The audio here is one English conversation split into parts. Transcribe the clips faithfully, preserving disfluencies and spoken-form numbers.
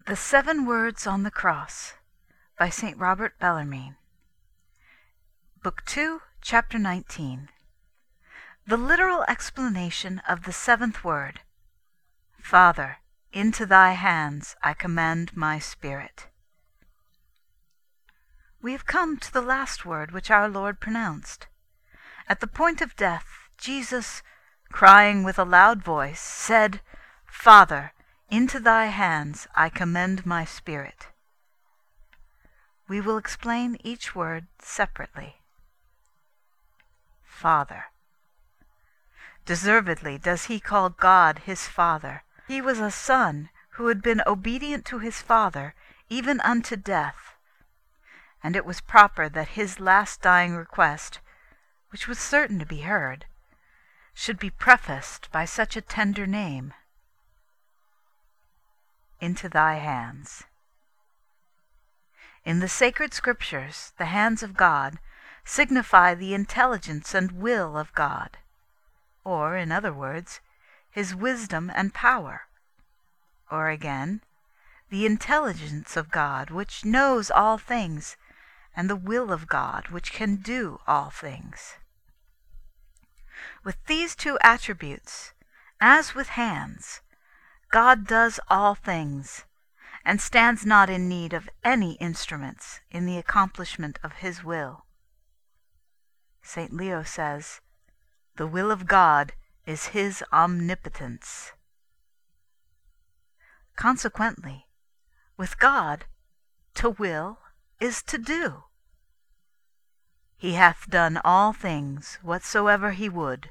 The Seven Words on the Cross by Saint Robert Bellarmine. Book two, Chapter nineteen. The literal explanation of the seventh word. Father, into thy hands I commend my spirit. We have come to the last word which our Lord pronounced. At the point of death, Jesus, crying with a loud voice, said, Father, into thy hands I commend my spirit. We will explain each word separately. Father. Deservedly does he call God his Father. He was a son who had been obedient to his Father even unto death, and it was proper that his last dying request, which was certain to be heard, should be prefaced by such a tender name. Into thy hands. In the sacred Scriptures, the hands of God signify the intelligence and will of God, or, in other words, his wisdom and power, or again, the intelligence of God which knows all things, and the will of God which can do all things. With these two attributes, as with hands, God does all things, and stands not in need of any instruments in the accomplishment of his will. Saint Leo says, the will of God is his omnipotence. Consequently, with God, to will is to do. He hath done all things whatsoever he would.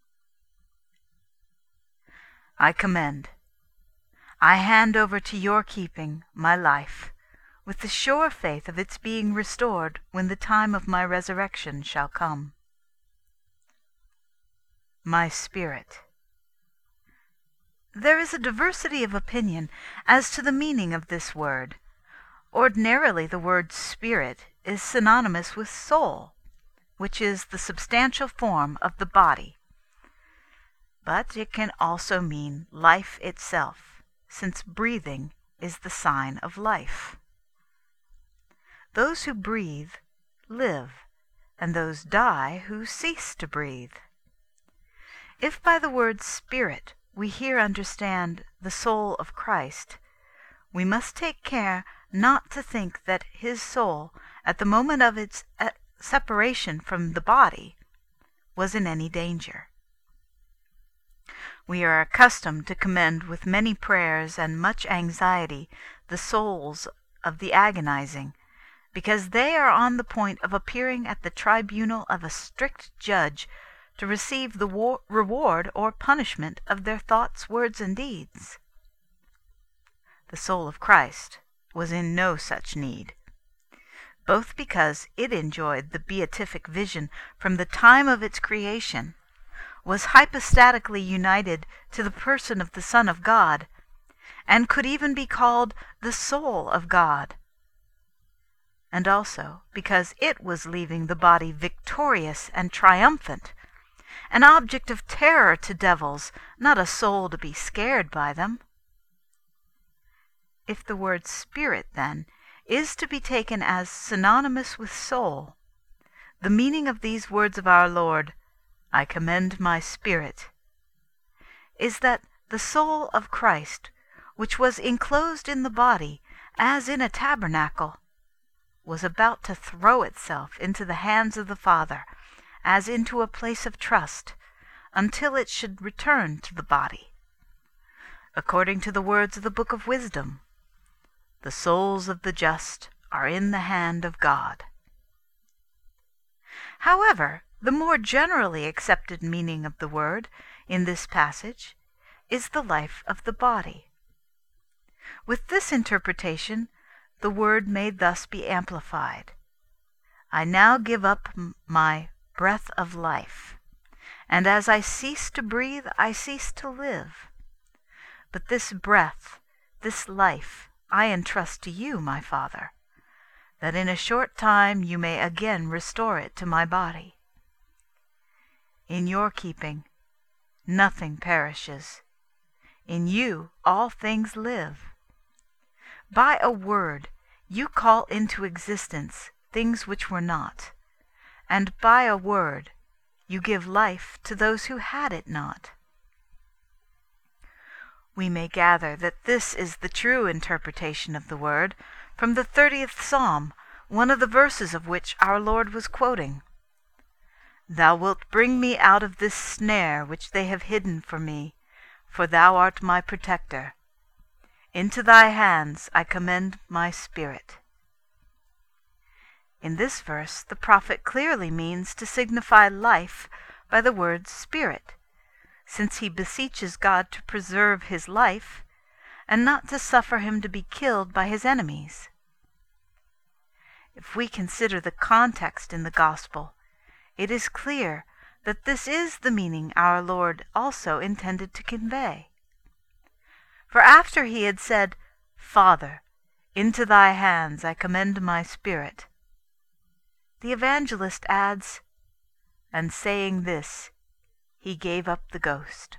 I commend, I hand over to your keeping my life, with the sure faith of its being restored when the time of my resurrection shall come. My spirit. There is a diversity of opinion as to the meaning of this word. Ordinarily the word spirit is synonymous with soul, which is the substantial form of the body. But it can also mean life itself, since breathing is the sign of life. Those who breathe live, and those die who cease to breathe. If by the word spirit we here understand the soul of Christ, we must take care not to think that his soul, at the moment of its separation from the body, was in any danger. We are accustomed to commend with many prayers and much anxiety the souls of the agonizing, because they are on the point of appearing at the tribunal of a strict judge to receive the war- reward or punishment of their thoughts, words, and deeds. The soul of Christ was in no such need, both because it enjoyed the beatific vision from the time of its creation, was hypostatically united to the person of the Son of God, and could even be called the soul of God, and also because it was leaving the body victorious and triumphant, an object of terror to devils, not a soul to be scared by them. If the word spirit, then, is to be taken as synonymous with soul, the meaning of these words of our Lord, I commend my spirit, is that the soul of Christ, which was enclosed in the body as in a tabernacle, was about to throw itself into the hands of the Father as into a place of trust, until it should return to the body. According to the words of the Book of Wisdom, the souls of the just are in the hand of God. However, the more generally accepted meaning of the word in this passage is the life of the body. With this interpretation, the word may thus be amplified. I now give up m- my breath of life, and as I cease to breathe, I cease to live. But this breath, this life, I entrust to you, my Father, that in a short time you may again restore it to my body. In your keeping, nothing perishes. In you all things live. By a word you call into existence things which were not, and by a word you give life to those who had it not. We may gather that this is the true interpretation of the word from the thirtieth Psalm, one of the verses of which our Lord was quoting. Thou wilt bring me out of this snare which they have hidden for me, for thou art my protector. Into thy hands I commend my spirit. In this verse the prophet clearly means to signify life by the word spirit, since he beseeches God to preserve his life, and not to suffer him to be killed by his enemies. If we consider the context in the Gospel, it is clear that this is the meaning our Lord also intended to convey. For after he had said, Father, into thy hands I commend my spirit, the evangelist adds, and saying this, he gave up the ghost.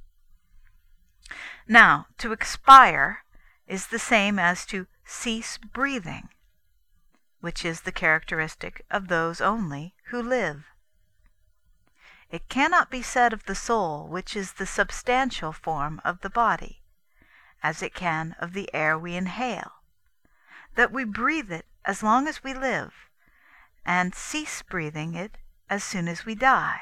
Now, to expire is the same as to cease breathing, which is the characteristic of those only who live. It cannot be said of the soul, which is the substantial form of the body, as it can of the air we inhale, that we breathe it as long as we live, and cease breathing it as soon as we die.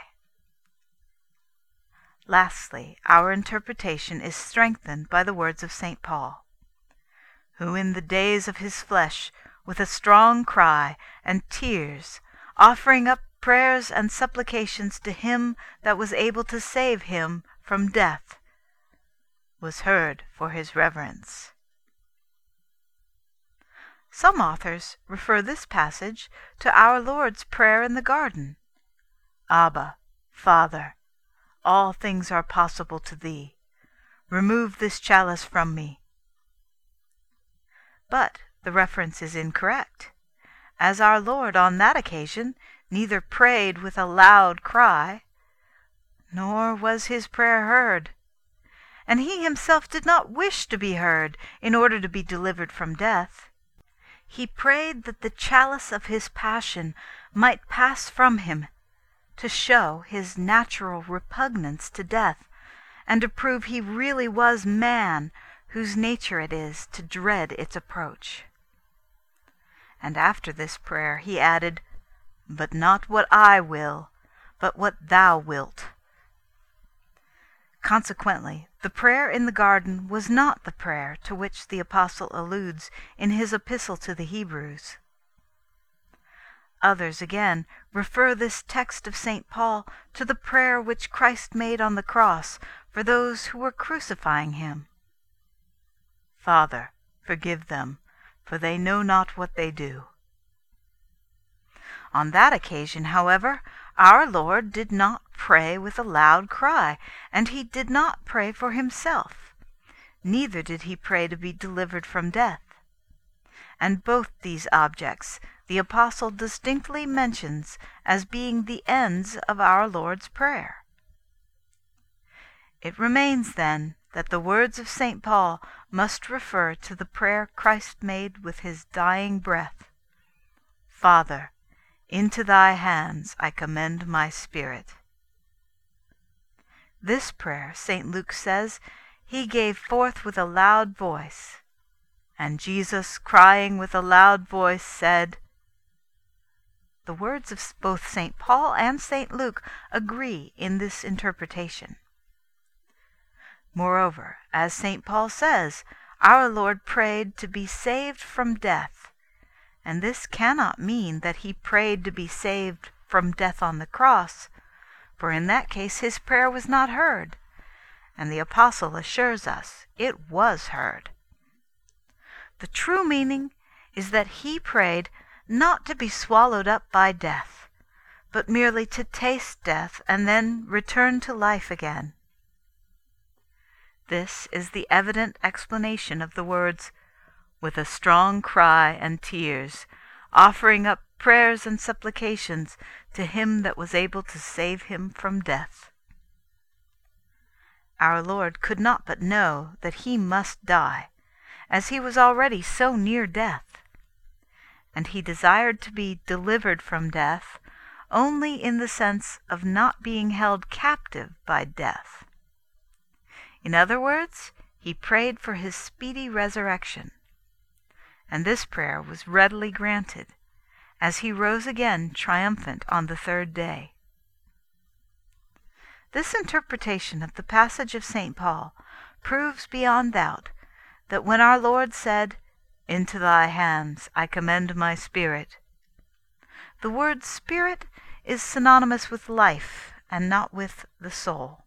Lastly, our interpretation is strengthened by the words of Saint Paul, who in the days of his flesh, with a strong cry and tears, offering up prayers and supplications to him that was able to save him from death, was heard for his reverence. Some authors refer this passage to our Lord's prayer in the garden. Abba, Father, all things are possible to thee. Remove this chalice from me. But the reference is incorrect, as our Lord on that occasion neither prayed with a loud cry, nor was his prayer heard, and he himself did not wish to be heard in order to be delivered from death. He prayed that the chalice of his passion might pass from him, to show his natural repugnance to death, and to prove he really was man, whose nature it is to dread its approach. And after this prayer he added, But not what I will, but what thou wilt. Consequently, the prayer in the garden was not the prayer to which the apostle alludes in his epistle to the Hebrews. Others, again, refer this text of Saint Paul to the prayer which Christ made on the cross for those who were crucifying him. Father, forgive them, for they know not what they do. On that occasion, however, our Lord did not pray with a loud cry, and he did not pray for himself, neither did he pray to be delivered from death. And both these objects the apostle distinctly mentions as being the ends of our Lord's prayer. It remains, then, that the words of Saint Paul must refer to the prayer Christ made with his dying breath. Father, into thy hands I commend my spirit. This prayer, Saint Luke says, he gave forth with a loud voice, and Jesus, crying with a loud voice, said. The words of both Saint Paul and Saint Luke agree in this interpretation. Moreover, as Saint Paul says, our Lord prayed to be saved from death, and this cannot mean that he prayed to be saved from death on the cross, for in that case his prayer was not heard, and the apostle assures us it was heard. The true meaning is that he prayed not to be swallowed up by death, but merely to taste death and then return to life again. This is the evident explanation of the words, with a strong cry and tears, offering up prayers and supplications to him that was able to save him from death. Our Lord could not but know that he must die, as he was already so near death. And he desired to be delivered from death only in the sense of not being held captive by death. In other words, he prayed for his speedy resurrection. And this prayer was readily granted, as he rose again triumphant on the third day. This interpretation of the passage of Saint Paul proves beyond doubt that when our Lord said, "Into thy hands I commend my spirit," the word spirit is synonymous with life and not with the soul.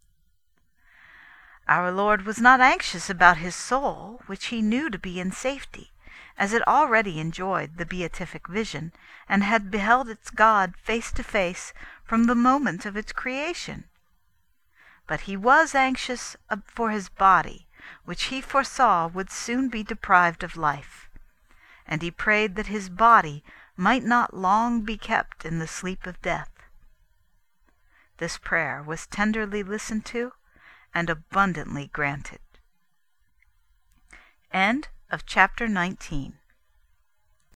Our Lord was not anxious about his soul, which he knew to be in safety, as it already enjoyed the beatific vision, and had beheld its God face to face from the moment of its creation. But he was anxious for his body, which he foresaw would soon be deprived of life, and he prayed that his body might not long be kept in the sleep of death. This prayer was tenderly listened to and abundantly granted. End of chapter nineteen.